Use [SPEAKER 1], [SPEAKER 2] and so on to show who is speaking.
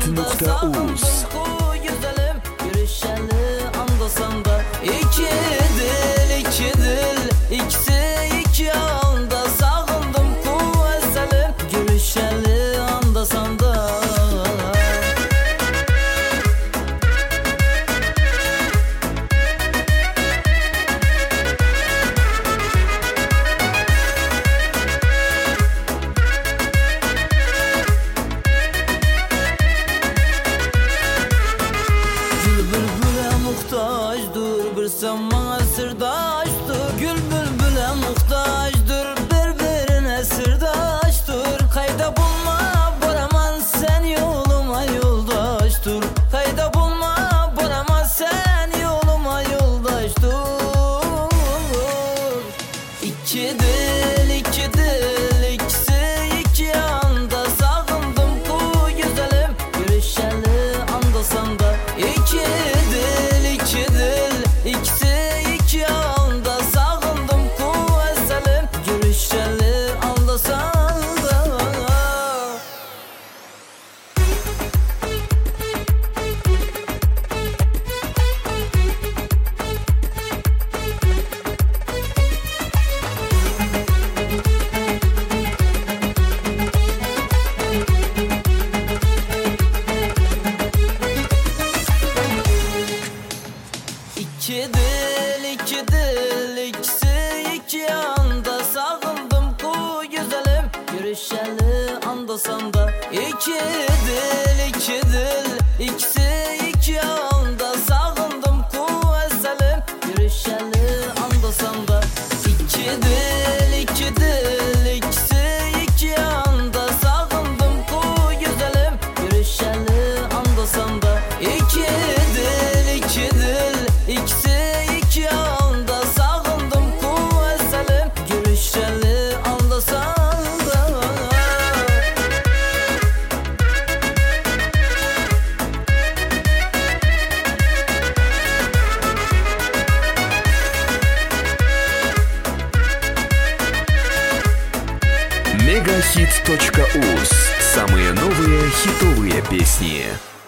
[SPEAKER 1] Megahit.uz.
[SPEAKER 2] Güzelim görüşeli andasan da iki dil ikisi iki anda sağındım kuvveselim görüşeli andasan da. Muhtaçdır bir zaman sırdaştır. Gül bülbüle muhtaçtır, birbirine sırdaştır. Kayda bulma boraman sen yoluma yoldaştır. Kayda bulma boraman sen yoluma yoldaştır. İki dil ikisi iki anda sağındım ku güzelim görüşeli andasan da iki İkisi iki anda sağındım kuvveselim görüşeli anlasan da. İki dil ikisi iki anda sağındım ku güzelim görüşeli andasan da iki dil ikisi iki anda sağındım kuvveselim görüşeli andasan da iki dil ikisi iki anda sağındım ku güzelim görüşeli andasan da iki dil ikisi iki anda sağındım kuvveselim görüşeli anlasan da.
[SPEAKER 1] Megahit.uz. Самые новые хитовые песни.